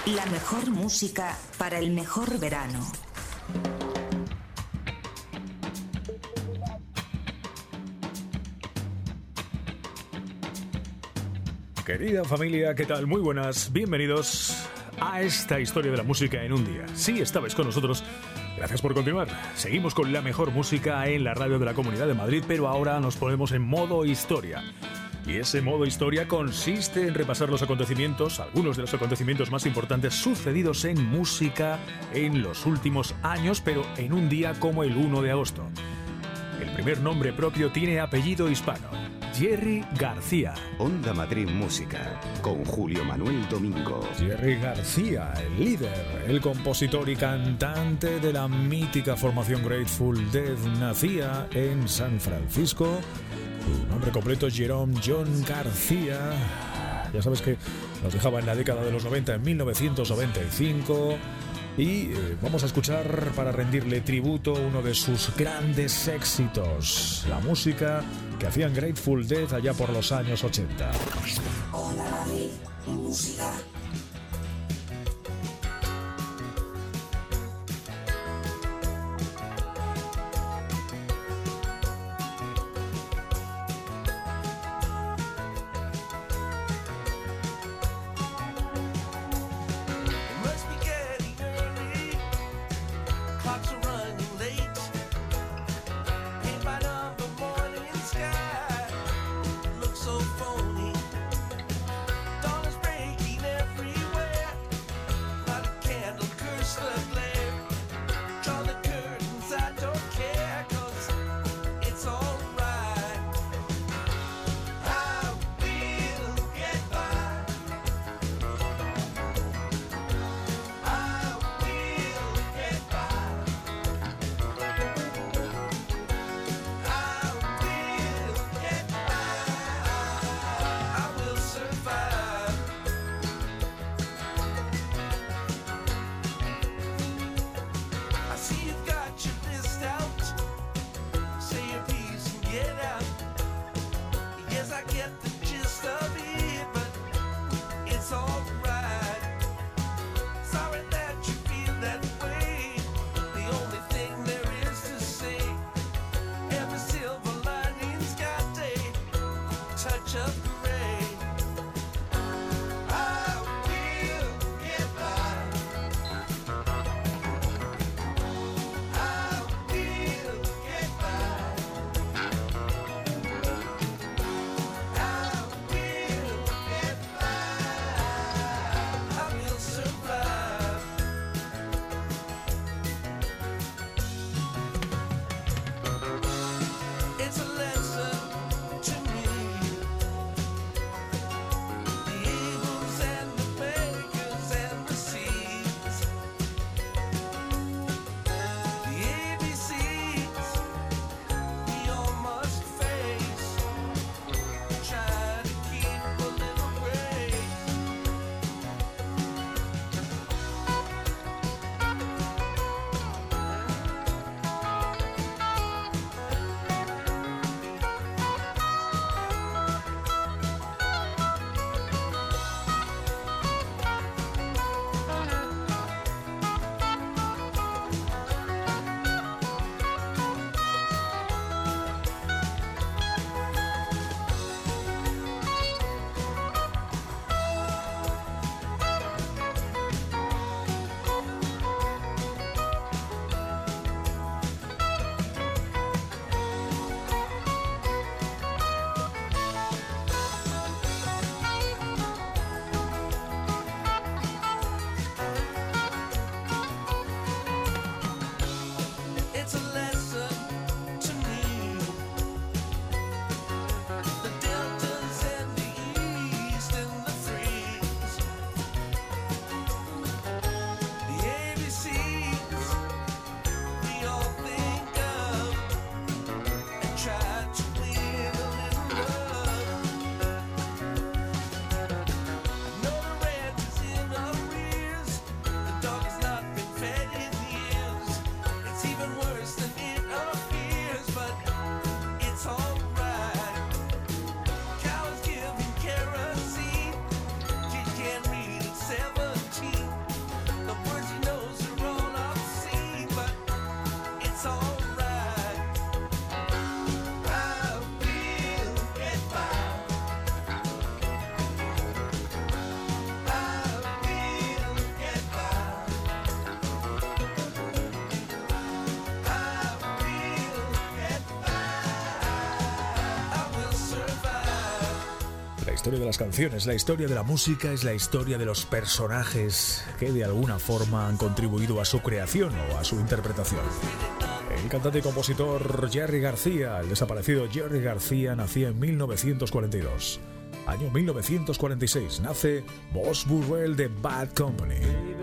La mejor música para el mejor verano. Querida familia, ¿qué tal? Muy buenas, bienvenidos a esta historia de la música en un día. Si estabais con nosotros, gracias por continuar. Seguimos con la mejor música en la radio de la Comunidad de Madrid, pero ahora nos ponemos en modo historia. Y ese modo historia consiste en repasar los acontecimientos, algunos de los acontecimientos más importantes sucedidos en música en los últimos años, pero en un día como el 1 de agosto. El primer nombre propio tiene apellido hispano: Jerry García. Onda Madrid Música, con Julio Manuel Domingo. Jerry García, el líder, el compositor y cantante de la mítica formación Grateful Dead, nacía en San Francisco. Su nombre completo es Jerome John García. Ya sabes que nos dejaba en la década de los 90, en 1995. Y vamos a escuchar, para rendirle tributo, uno de sus grandes éxitos, la música que hacían Grateful Dead allá por los años 80. Hola Madrid, música. So phony, dawn is breaking every historia de las canciones, la historia de la música es la historia de los personajes que de alguna forma han contribuido a su creación o a su interpretación. El cantante y compositor Jerry García, el desaparecido Jerry García, nacía en 1942. Año 1946 nace Boz Burrell de Bad Company.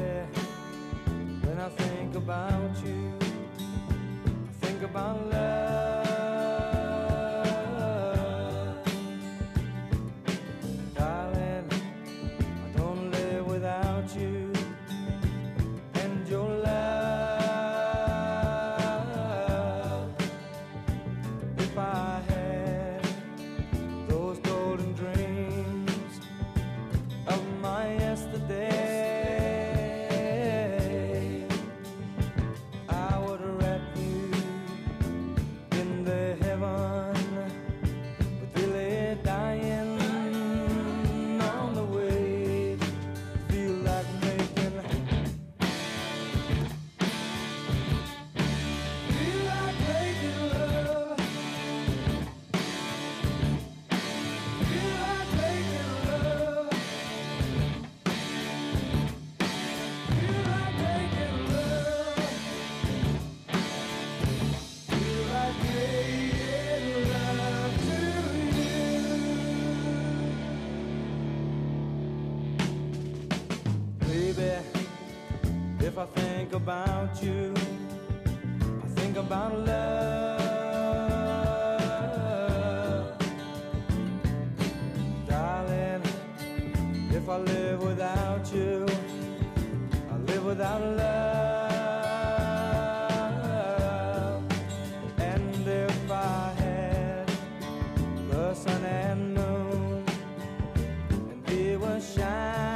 If I think about you, I think about love. Darling, if I live without you, I live without love. And if I had the sun and moon, and they were shining,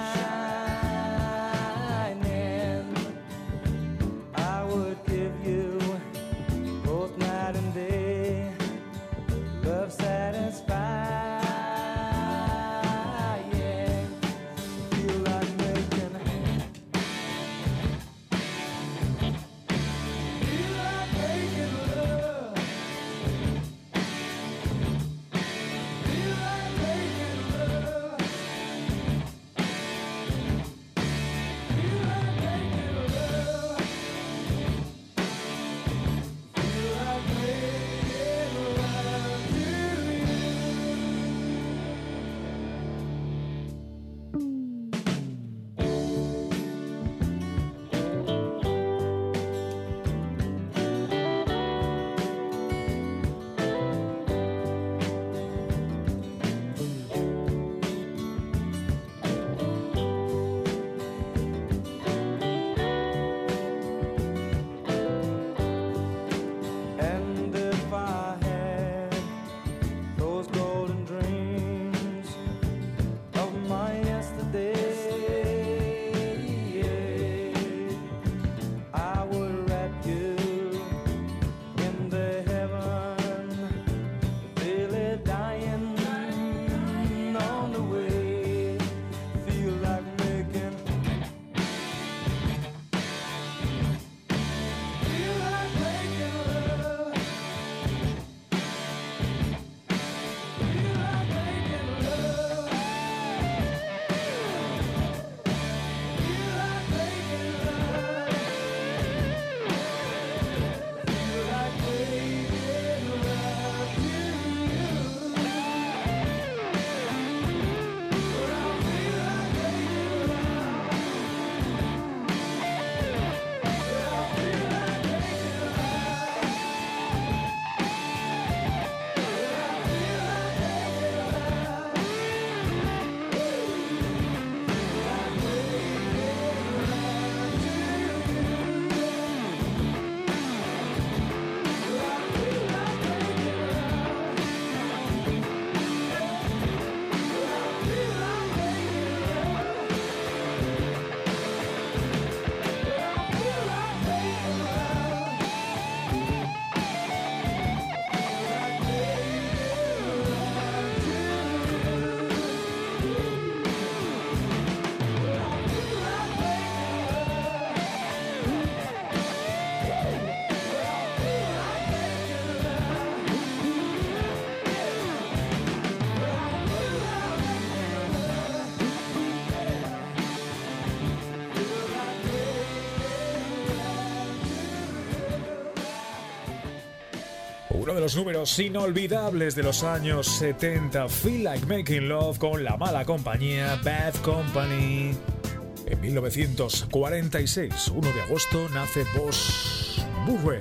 Uno de los números inolvidables de los años 70, Feel Like Making Love con La Mala Compañía, Bad Company. En 1946, 1 de agosto, nace Boss Burrell.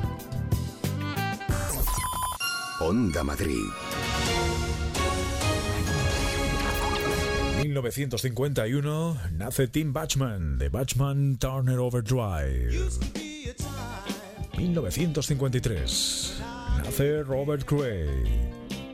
Onda Madrid. 1951 nace Tim Bachman de Bachman Turner Overdrive. 1953 nace Robert Cray.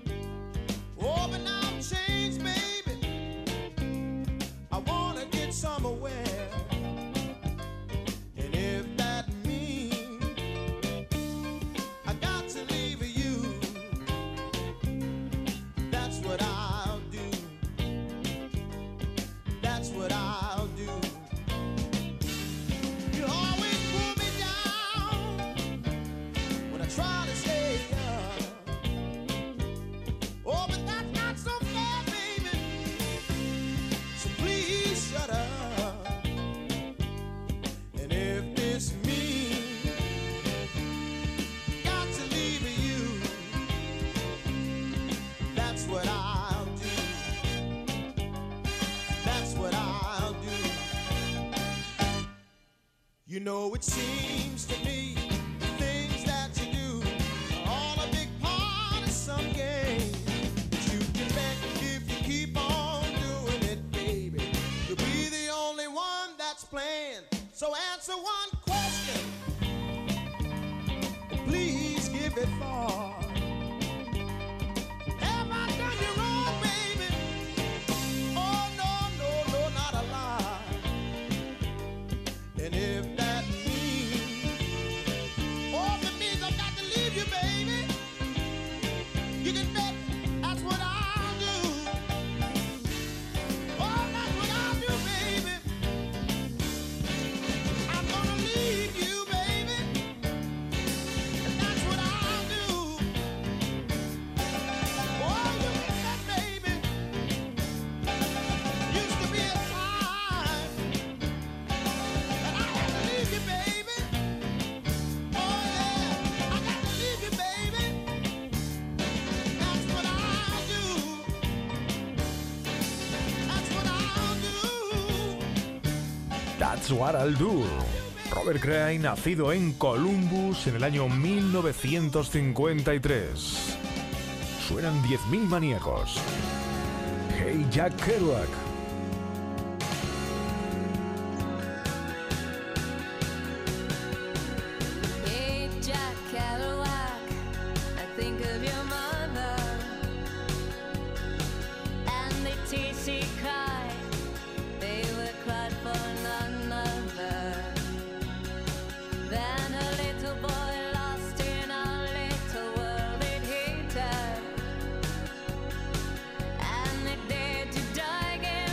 You know, it seems to me the things that you do are all a big part of some game that you can make if you keep on doing it, baby. You'll be the only one that's playing. So answer one question, and please give it thought. Have I done you wrong, baby? Oh, no, no, no, not a lie. And if That's What I'll Do. Robert Cray, nacido en Columbus en el año 1953. Suenan 10.000 maníacos. Hey Jack Kerouac. Hey Jack Kerouac, I think of your mother and the tears she cried. They were cried for none other than a little boy lost in a little world it hated, and they dared to die again.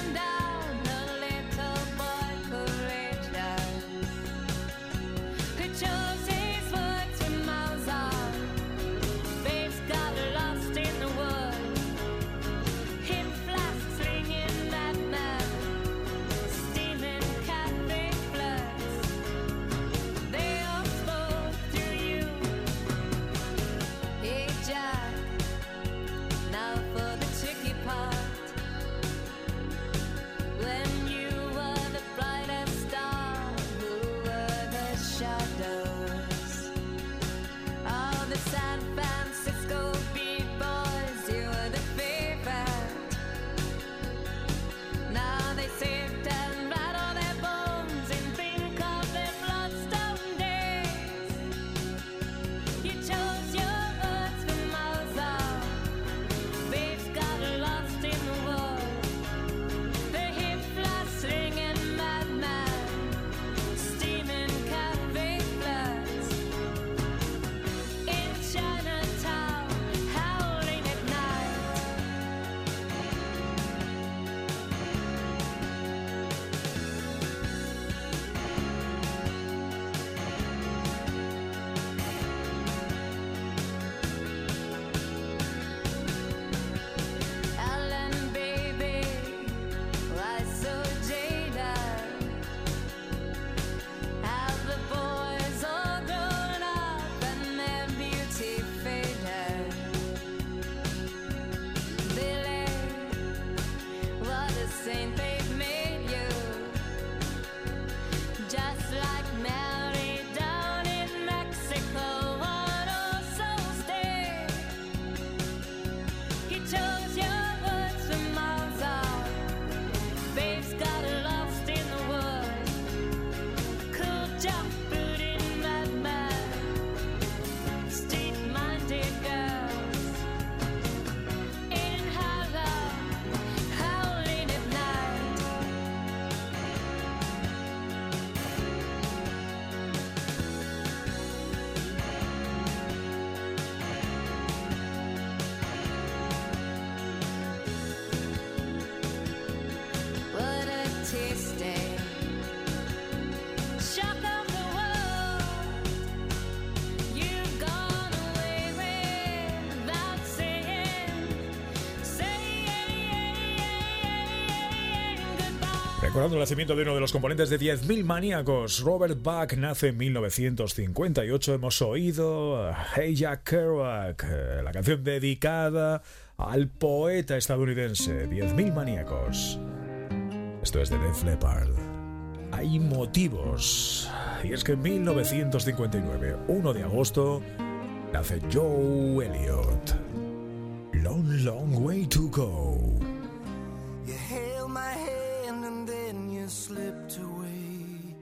Recordando el nacimiento de uno de los componentes de 10.000 Maníacos, Robert Buck nace en 1958. Hemos oído Hey Jack Kerouac, la canción dedicada al poeta estadounidense. 10.000 Maníacos. Esto es de Def Leppard. Hay motivos, y es que en 1959, 1 de agosto, nace Joe Elliott. Long, long way to go. You held my hand and then you slipped away,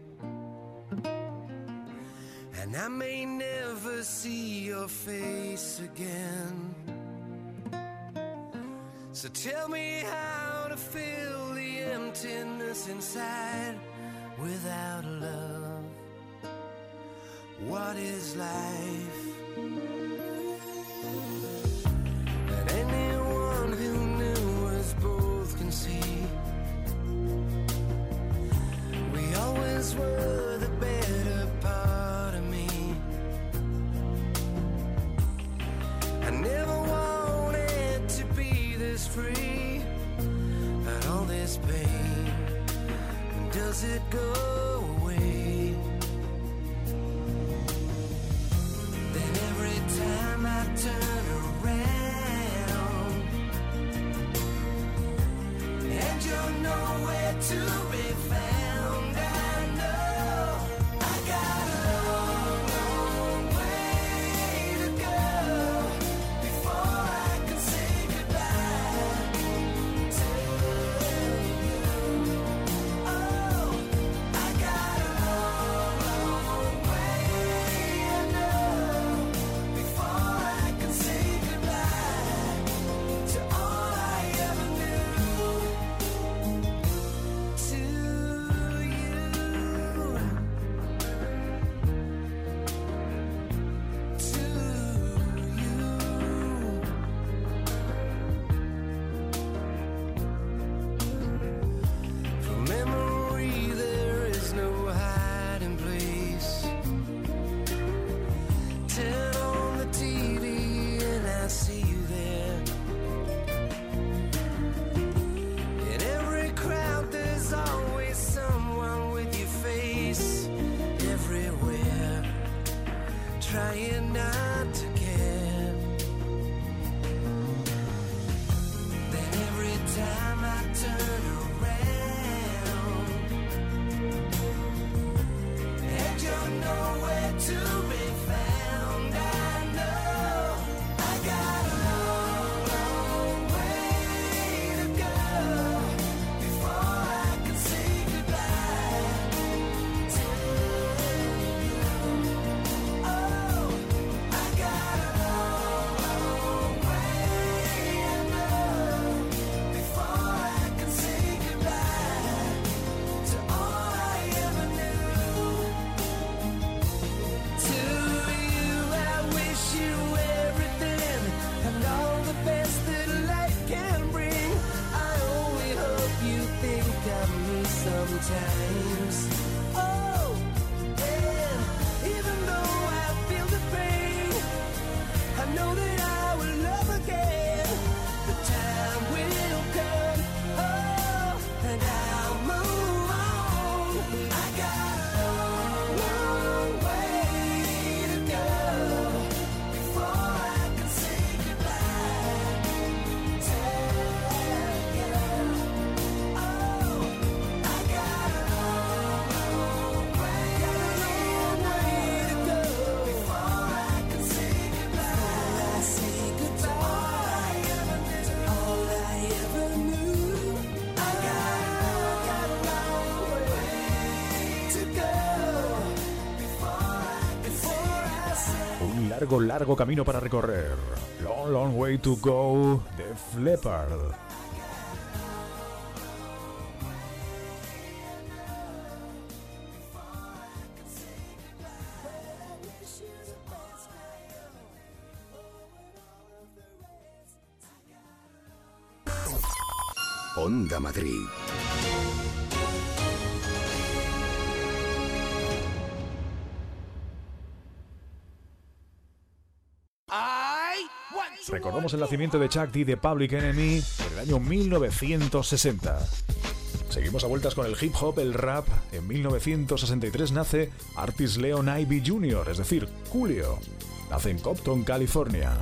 and I may never see your face again. So tell me how to fill the emptiness inside without love. What is life? And anyone who knew us both can see we always were the better part of me. I never wanted to be this free, but all this pain, does it go away? Then every time I turn around and you're nowhere to be found, I know I got a long, long way to go before I can say goodbye to you. Oh, I got a long, long way to go before I can say goodbye to all I ever knew. To you, from memory there is no hiding place. Turn on the TV and I see you there. In every crowd there's always someone with your face everywhere, trying not to care. Then every time I turn around and you're nowhere to be found, I know I got a long, long way to go before I can say goodbye to you. Oh, I got a long, long way to go before I can say goodbye to all I ever knew. To you I wish you everything and all the best that life can bring. I only hope you think of me sometimes. Oh, and even though I feel the pain, I know that I will love again. The time will come, oh, and I'll move on. I got a long, long way to go before I can say goodbye to you. Oh, I got a long, long way to go before I can say goodbye. To all I ever knew. I got a long way to go before I say. Un largo, largo camino para recorrer. Long, long way to go. Def Leppard. Onda Madrid. Recordamos el nacimiento de Chuck D de Public Enemy en el año 1960. Seguimos a vueltas con el hip hop, el rap. En 1963 nace Artis Leon Ivy Jr., es decir, Coolio. Nace en Compton, California.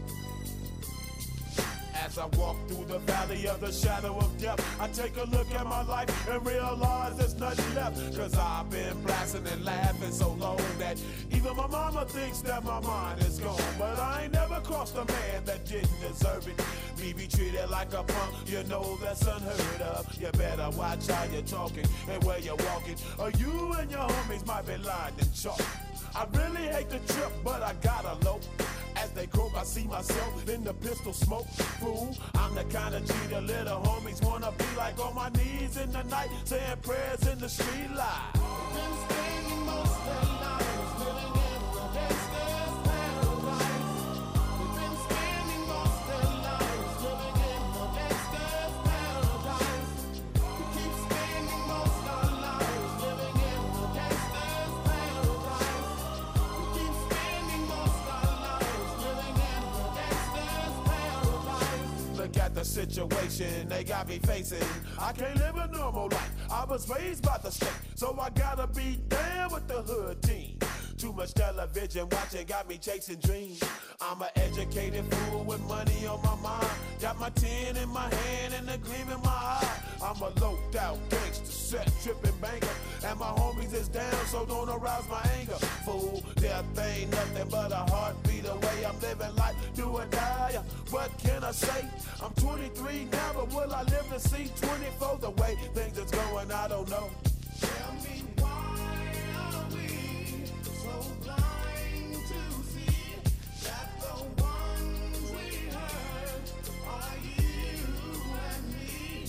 As I walk through the valley of the shadow of death, I take a look at my life and realize there's nothing left. Cause I've been blasting and laughing so long that even my mama thinks that my mind is gone. But I ain't never crossed a man that didn't deserve it. Me be treated like a punk, you know that's unheard of. You better watch how you're talking and where you're walking, or you and your homies might be lying in chalk. I really hate the trip, but I gotta low. As they croak, I see myself in the pistol smoke. Fool, I'm the kind of G the little homies wanna be like, on my knees in the night, saying prayers in the street light. Been spending most of their lives living in the gangster's paradise. We've been spending most of their lives living in the gangster's paradise. We keep spending most of our lives living in the gangster's paradise. We keep spending most of our lives living in the gangster's paradise. Look at the situation they got me facing. I can't live a normal life. I was raised by the state, so I gotta be down with the hood team. Too much television watching got me chasing dreams. I'm an educated fool with money on my mind. Got my tin in my hand and a gleam in my eye. I'm a loped out gangster, set tripping banker, and my homies is down, so don't arouse my anger. Fool, death ain't nothing but a heartbeat away. I'm living life, do or die. What can I say? I'm 23 now, but will I live to see 24? The way things is going, I don't know. Tell me why are we so blind to see that the ones we hurt are you and me?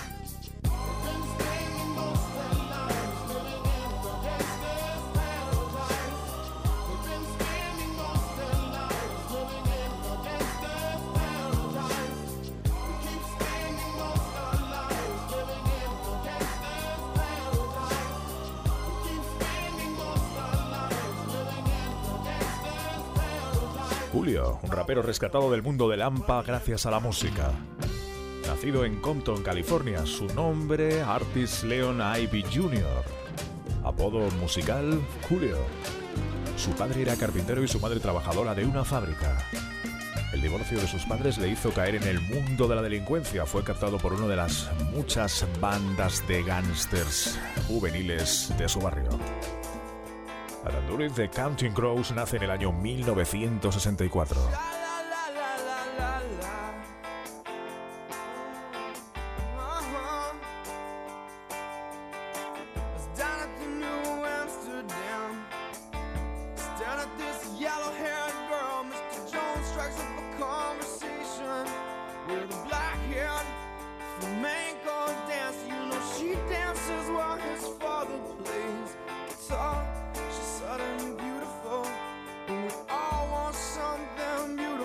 We've been spending most of our lives living in the gangster's paradise. We've been spending most of our lives living in the gangster's paradise. We keep spending most of our lives living in the gangster's paradise. We keep spending most of our lives living in the gangster's paradise. Coolio, un rapero rescatado del mundo del hampa gracias a la música. Nacido en Compton, California, su nombre Artis Leon Ivy Jr. Apodo musical Coolio. Su padre era carpintero y su madre trabajadora de una fábrica. El divorcio de sus padres le hizo caer en el mundo de la delincuencia. Fue captado por una de las muchas bandas de gángsters juveniles de su barrio. Aranduriz de Counting Crows nace en el año 1964. She's sudden beautiful, and we all want something beautiful.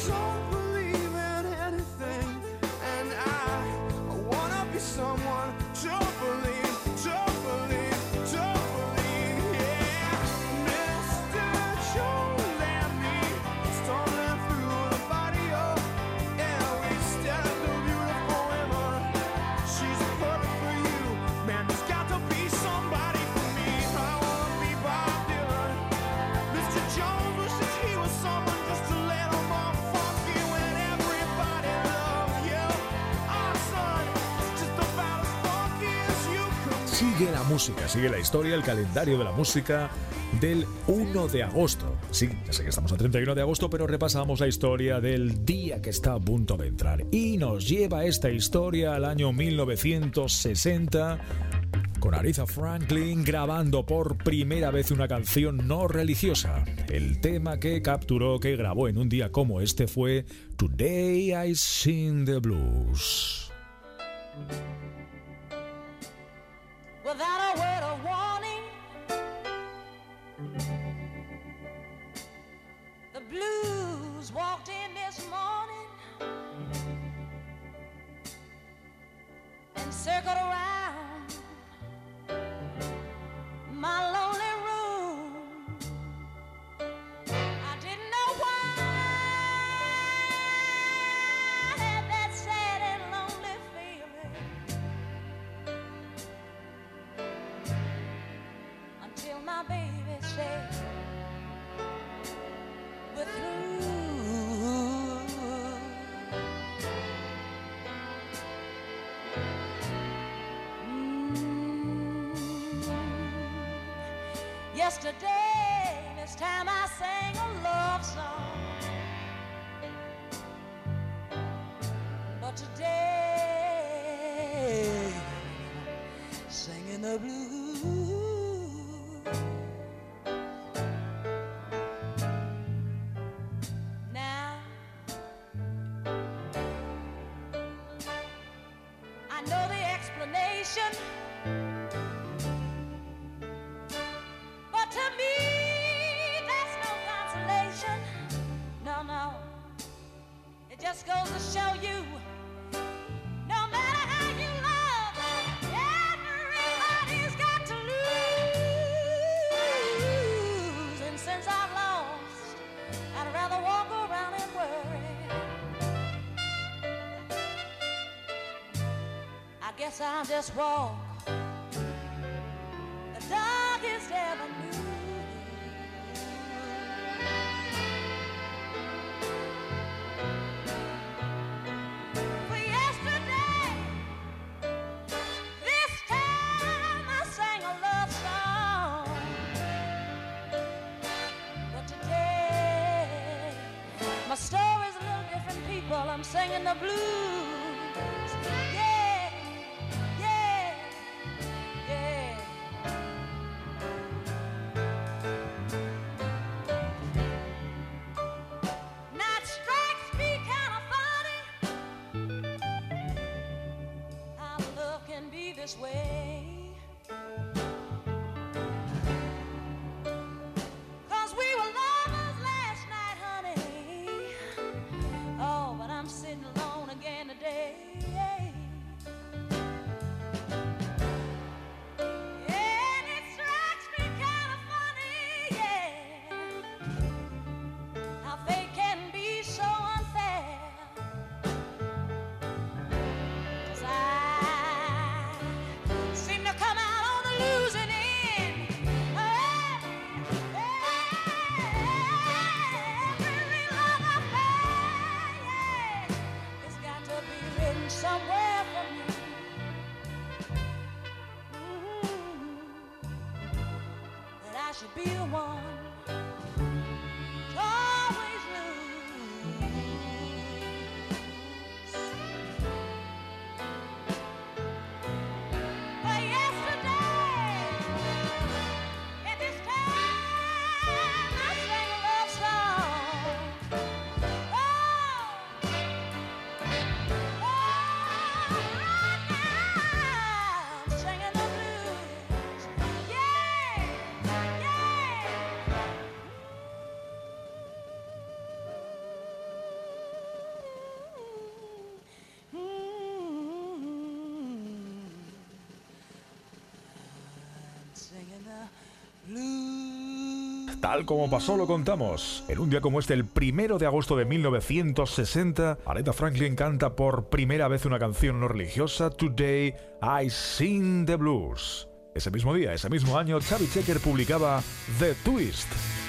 don't believe in anything, and I wanna be someone to believe, to believe, to believe, yeah. Mr. Jones and me, stumbling through the barrio, yeah, we stand a beautiful woman. She's perfect for you, man. There's got to be somebody for me. I wanna be Bob Dylan. Mr. Jones wishes he was someone just to let him off funky when everybody loves you. Our son is just about as funky as you could. Sigue la música, sigue la historia, el calendario de la música del 1 de agosto. Sí, ya sé que estamos a 31 de agosto, pero repasamos la historia del día que está a punto de entrar. Y nos lleva esta historia al año 1960, con Aretha Franklin grabando por primera vez una canción no religiosa. El tema que capturó, que grabó en un día como este fue Today I Sing the Blues. Without a word of warning, the blues walked in this morning and circled around my lonely room. I didn't know why I had that sad and lonely feeling until my baby said, we're through. Yesterday, this time I sang a love song, but today, singing the blues. Now, I know the explanation, but to me, that's no consolation. No, no. It just goes to show you, no matter how you love, everybody's got to lose. And since I've lost, I'd rather walk around and worry. I guess I'll just walk the darkest avenue. For yesterday, this time I sang a love song, but today my story's a little different, people. I'm singing the blues. Yeah, yeah, yeah. Now it strikes me kind of funny how love can be this way. 'Cause we were lovers last night, honey. Oh, but I'm sitting alone again today. And it strikes me kind of funny, yeah, how fate can be so unfair. 'Cause I seem to come out on the losing end. Every love affair, yeah, it's got to be written somewhere for me. That I should be the one to always lose. But yesterday, at this time, I sang a love song. Oh, right now, I'm singing the blues. Yeah, yeah, Tal como pasó lo contamos. En un día como este, el 1 de agosto de 1960, Aretha Franklin canta por primera vez una canción no religiosa, Today I Sing the Blues. Ese mismo día, ese mismo año, Chubby Checker publicaba The Twist.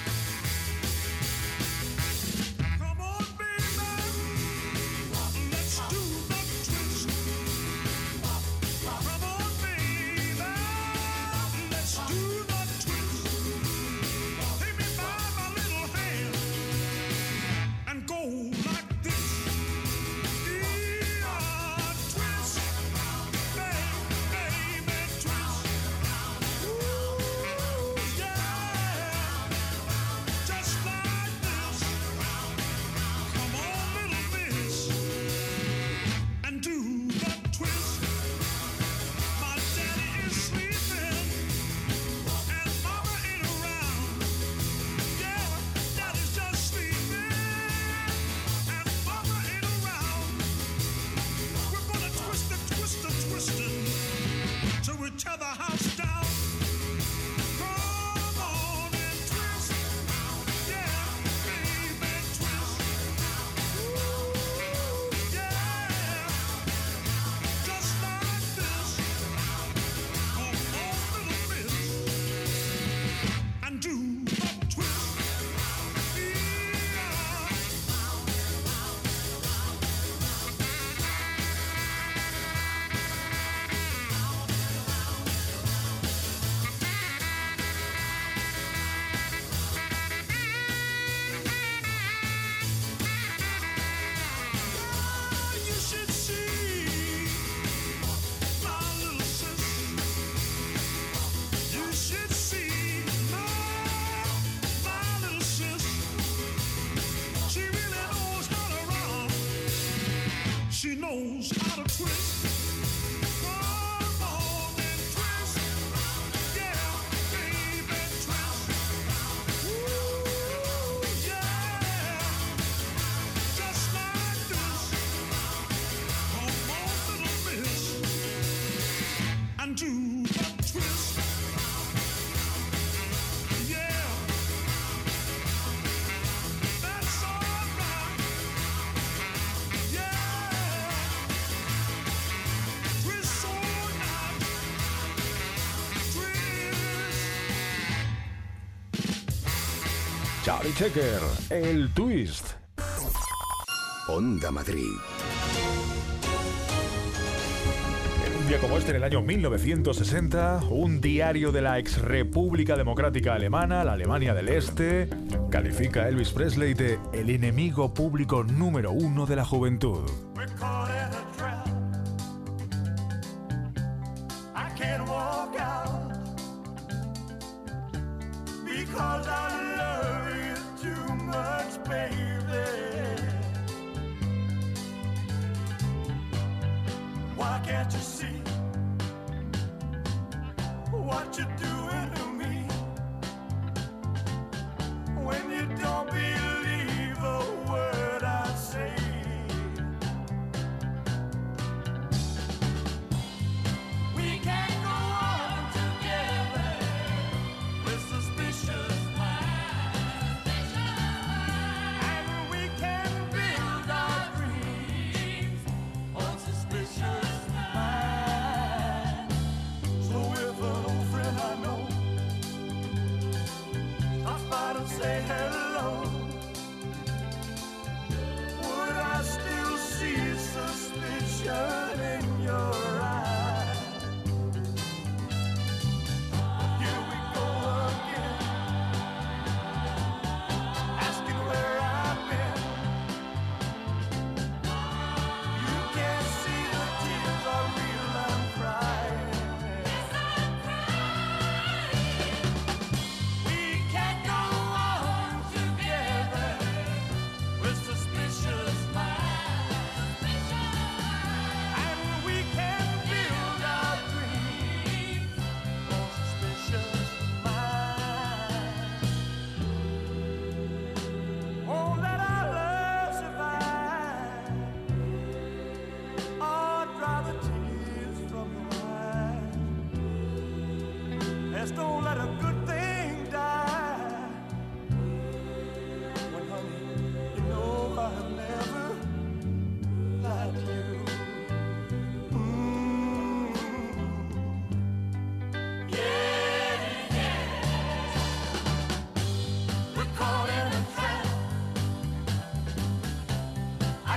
Chubby Checker, el Twist. Onda Madrid. En un día como este, en el año 1960, un diario de la ex República Democrática Alemana, la Alemania del Este, califica a Elvis Presley de el enemigo público número 1 de la juventud.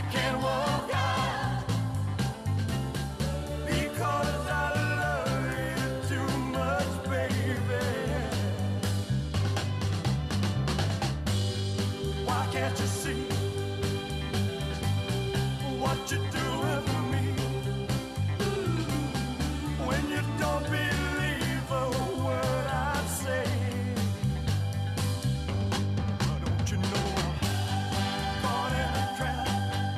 can't walk out because I love you too much, baby. Why can't you see what you're doing for me? When you don't believe a word I say, don't you know I'm caught in a trap?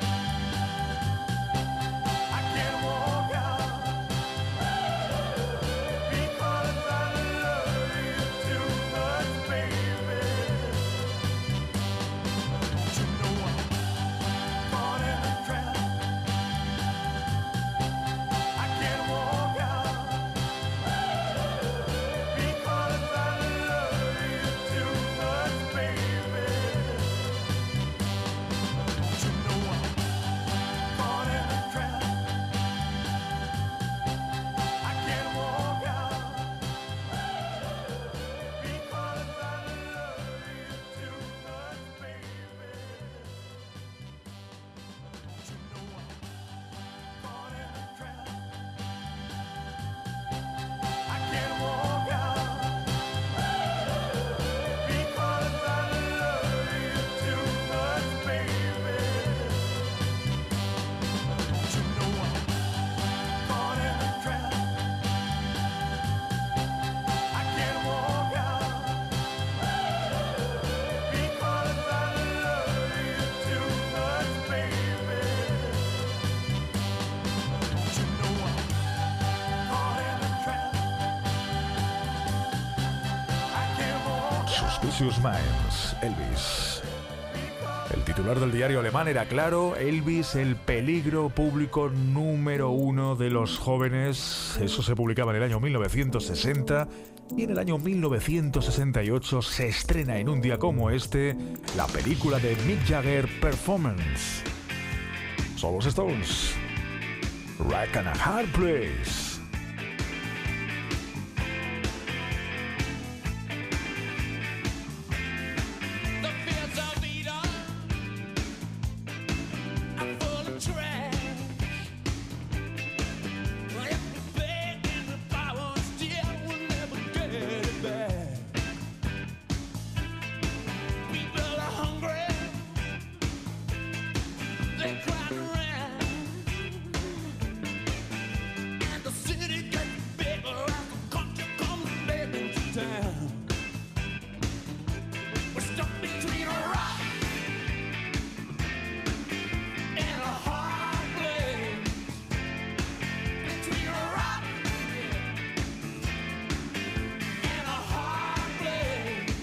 I can't walk out because I love you too much, baby. Don't you know I'm caught in a trap? I can't walk out because I love you too much, baby. Don't you know I'm caught in a trap? I can't walk out because I love you too much, baby. Don't you know I'm caught in a trap? I can't walk out because I love you too much, baby. Don't you know I'm caught in a trap? I can't walk out because I love you too much, baby. Don't you know I'm caught in a trap? I can't walk Suspicious Minds, Elvis. El titular del diario alemán era claro: Elvis, el peligro público número uno de los jóvenes. Eso se publicaba en el año 1960 y en el año 1968 se estrena en un día como este la película de Mick Jagger, Performance. Son los Stones. Rock and a Hard Place. The fields of Eden are full of trash. Everything if I was still would never get it back. People are hungry, they crowd around, and the city gets bigger as the country comes begging to town. We're stuck between a rock and a hard place. Between a rock and a hard place.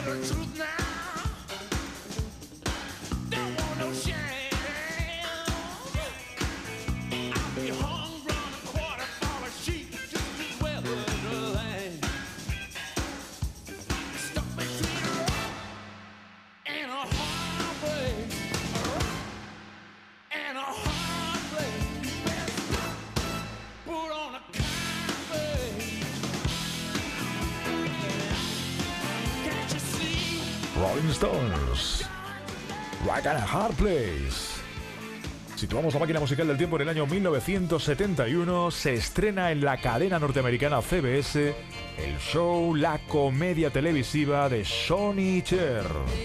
Rolling Stones, Right in a Hard Place. Situamos la máquina musical del tiempo en el año 1971. Se estrena en la cadena norteamericana CBS el show La Comedia Televisiva de Sonny y Cher.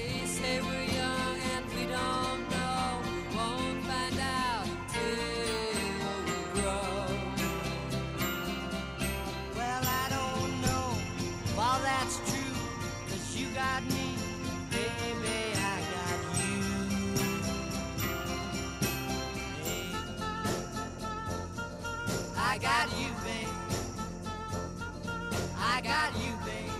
I got you, babe. I got you, babe.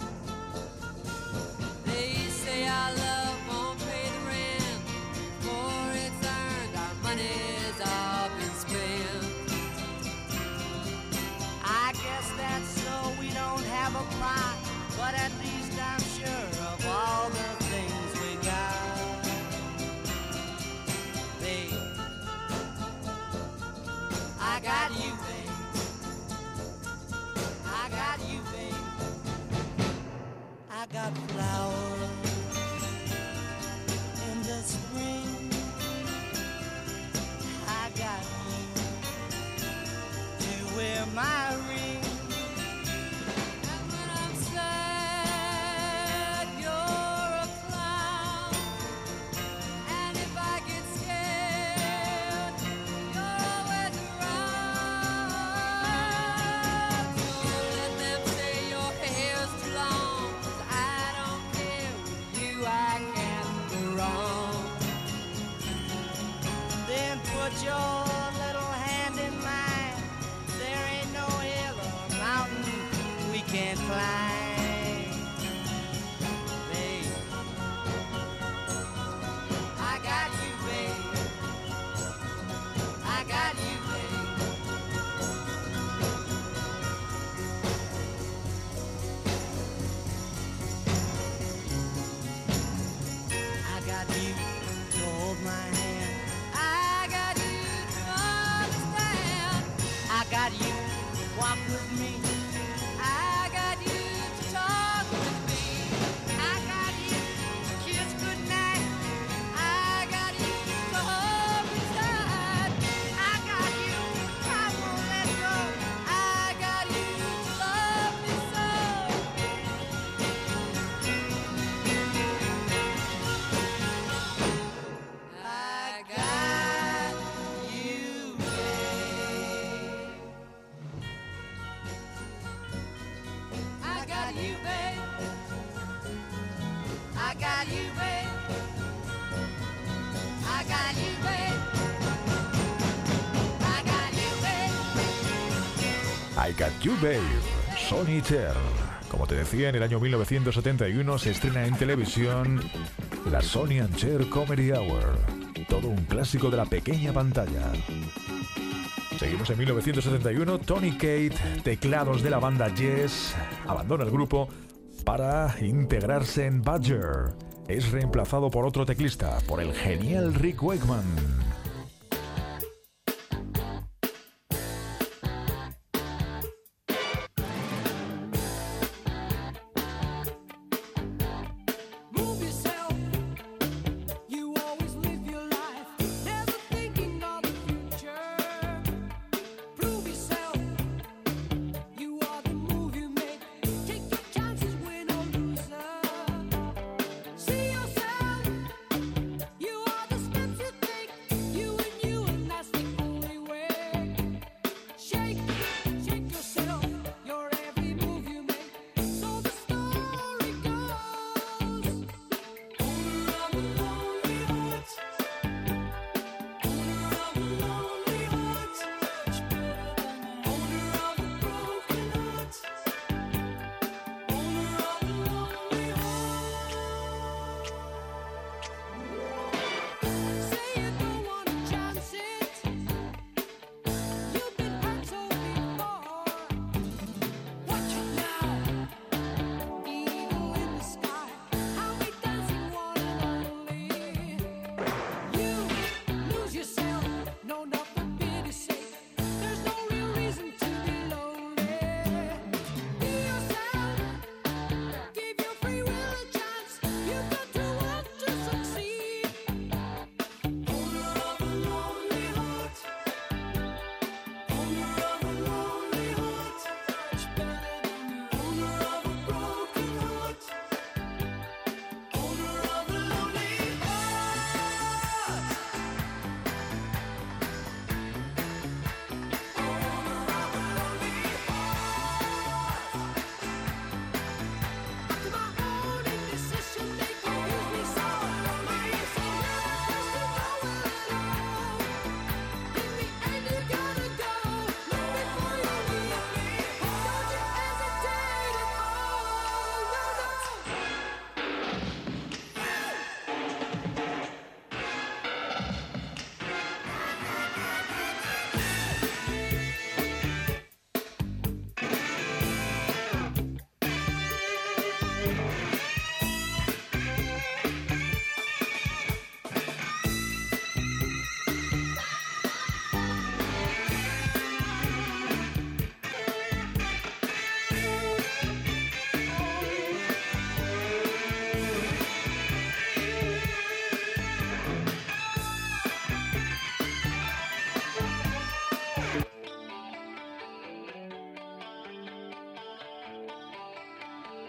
They say our love won't pay the rent before it's earned. Our money's all been spent. I guess that's so we don't have a plot, but at least I'm sure of all the things we got. Babe, I got you, babe. I got you, babe. I got flowers in the spring. I got you to wear my ring. And when I'm sad, you're a clown. And if I get scared, you're always around. So let them say your hair's too long, 'cause I don't care. With you I can't go wrong. Then put your little hand in mine. There ain't no hill or mountain we can't climb. Babe, I got you, babe. I got you, babe. I got you to hold my hand. I got you to understand. I got you to walk with me. I got you to talk with me. I got you to kiss goodnight. I got you to hold me tight. I got you, I won't let go. I got you to love me so. I got you, babe. I got you, babe. I got you, babe. I got you, babe. I got you, babe. I Got You, Babe, Sonny y Cher. Como te decía, en el año 1971 se estrena en televisión la Sonny and Cher Comedy Hour. Todo un clásico de la pequeña pantalla. Seguimos en 1971. Tony Kate, teclados de la banda Yes, abandona el grupo para integrarse en Badger. Es reemplazado por otro teclista, por el genial Rick Wakeman. Move yourself. You always live your life, never thinking of the future. Prove yourself. You are the move you make. Take your chances, win or loser. See yourself. You are the steps you take.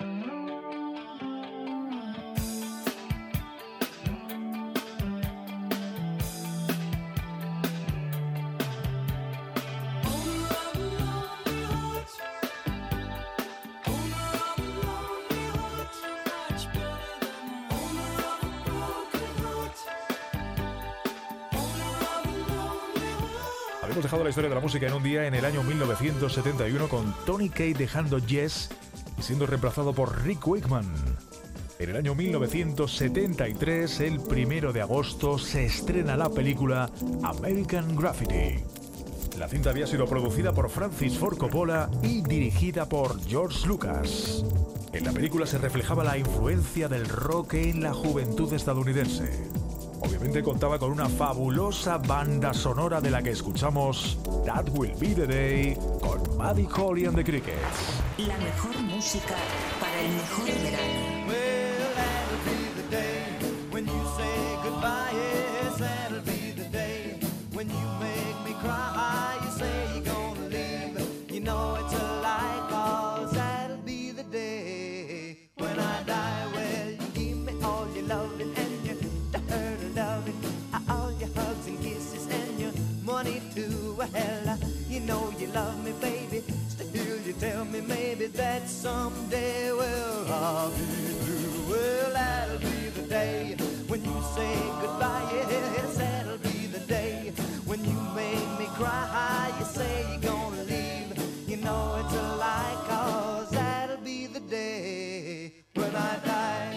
Hemos dejado la historia de la música en un día en el año 1971 con Tony Kaye dejando Yes y siendo reemplazado por Rick Wakeman. En el año 1973, el 1 de agosto, se estrena la película American Graffiti. La cinta había sido producida por Francis Ford Coppola y dirigida por George Lucas. En la película se reflejaba la influencia del rock en la juventud estadounidense. Obviamente contaba con una fabulosa banda sonora de la que escuchamos That Will Be the Day con Buddy Holly and the Crickets. La mejor música para el mejor verano. Well, that'll be the day when you say goodbye. Yes, that'll be the day when you make me cry. You say you're gonna leave. You know it's a lie, 'cause that'll be the day when I die. Well, you give me all your loving and your loving, all your hugs and kisses and your money too. Well, you know you love me, baby. Still you tell me maybe that someday, well, I'll be through. Well, that'll be the day when you say goodbye. Yes, that'll be the day when you make me cry. You say you're gonna leave. You know it's a lie, 'cause that'll be the day when I die.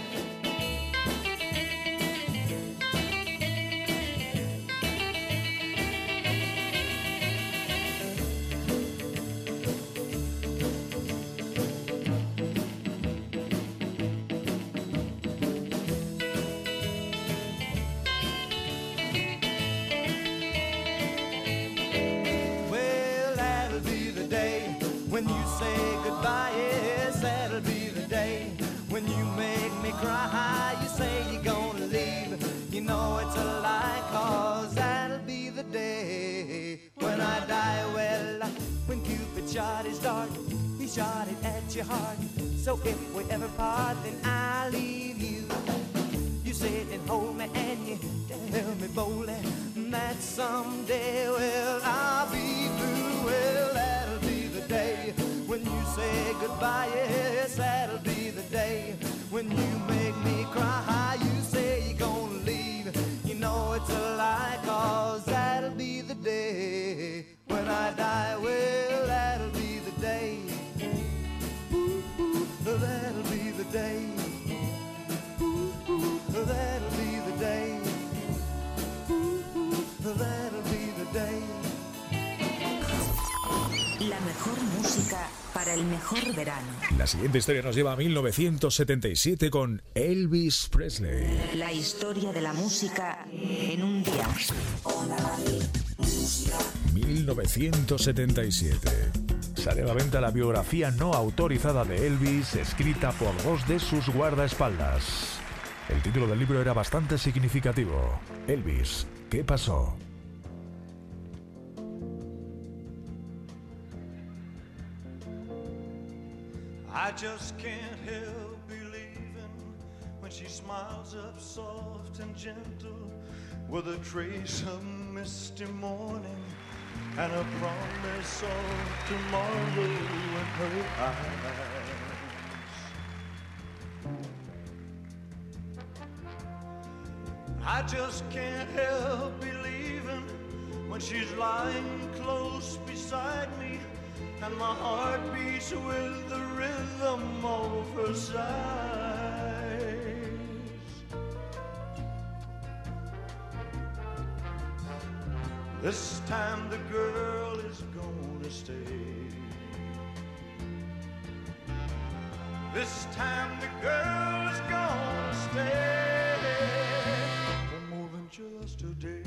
When you say goodbye, yes, that'll be the day when you make me cry. You say you're gonna leave. You know it's a lie, 'cause that'll be the day when I die. Well, when Cupid shot his dart, he shot it at your heart. So if we ever part, then I'll leave you. You sit and hold me and you tell me boldly that someday, well, I'll be through. Well, that'll be the day when you say goodbye. Yes, that'll be the day when you make me cry. You say you're gonna leave. You know it's a lie, 'cause that'll be the day when I die. Well, that'll be the day. Ooh, ooh, that'll be the day. Ooh, ooh, that'll be the day. Ooh, ooh, that'll be the day. La mejor música para el mejor verano. La siguiente historia nos lleva a 1977 con Elvis Presley. La historia de la música en un día. 1977. Sale a la venta la biografía no autorizada de Elvis, escrita por dos de sus guardaespaldas. El título del libro era bastante significativo. Elvis, ¿qué pasó? I just can't help believing when she smiles up soft and gentle with a trace of misty morning and a promise of tomorrow in her eyes. I just can't help believing when she's lying close beside me and my heart beats with the rhythm of her sighs. This time the girl is gonna stay. This time the girl is gonna stay for more than just a day.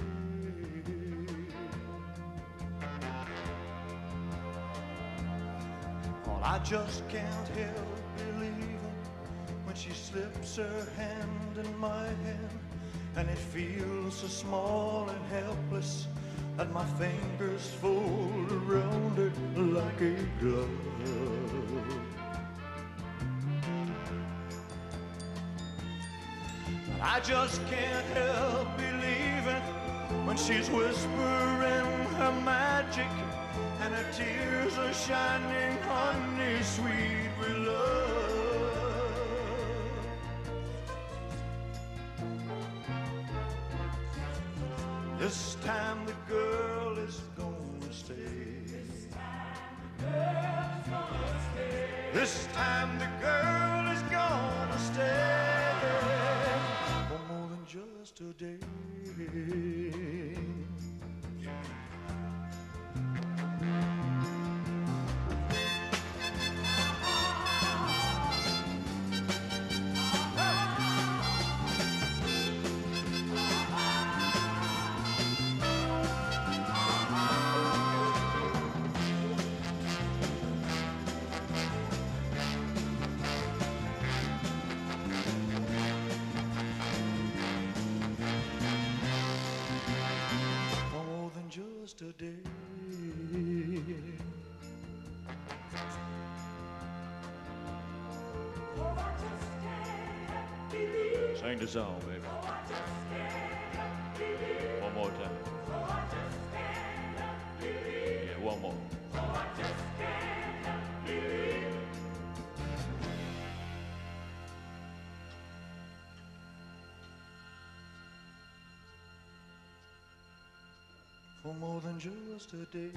I just can't help believing when she slips her hand in my hand and it feels so small and helpless that my fingers fold around it like a glove. I just can't help believing when she's whispering her magic and her tears are shining honey sweet with love. This time the girl is gonna stay. This time the girl is gonna stay for more than just a day. Today. Sing the song, baby. One more time. Yeah, one more. For more than just a day.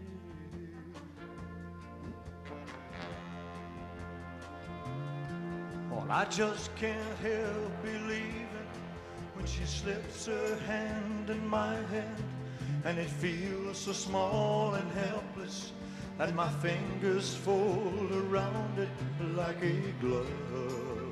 Well, I just can't help believing when she slips her hand in my hand, and it feels so small and helpless that my fingers fold around it like a glove.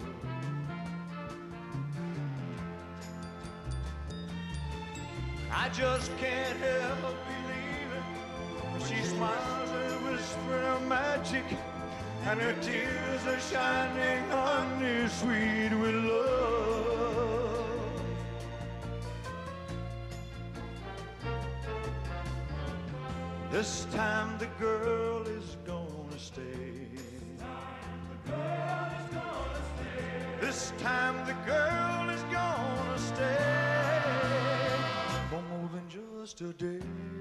I just can't help believing she smiles and whispers her magic, and her tears are shining honey sweet with love. This time the girl is gonna stay. This time the girl is gonna stay for more than just a day.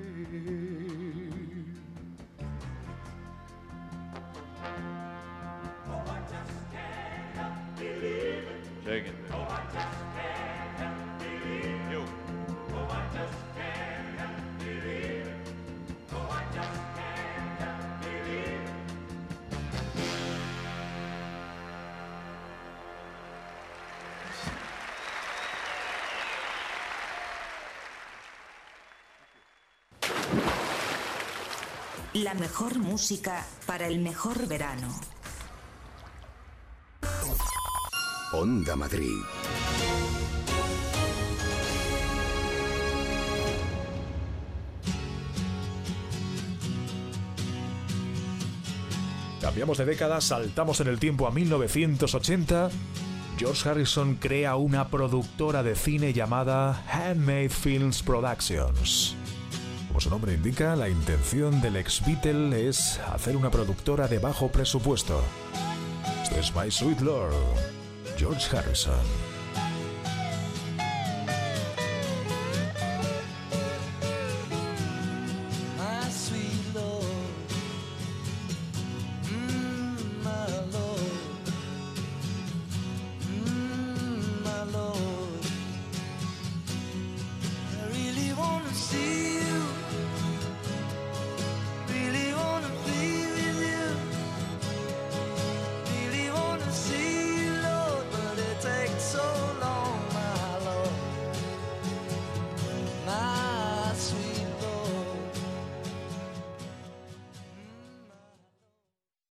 Oh, I just can't help believing. Take it. Oh, I just can't help believing. You. Oh, I just can't help believing. Oh, I just can't help believing. La mejor música para el mejor verano. Onda Madrid. Cambiamos de década, saltamos en el tiempo a 1980. George Harrison crea una productora de cine llamada Handmade Films Productions. Como su nombre indica, la intención del ex-Beatle es hacer una productora de bajo presupuesto. Esto es My Sweet Lord, George Harrison.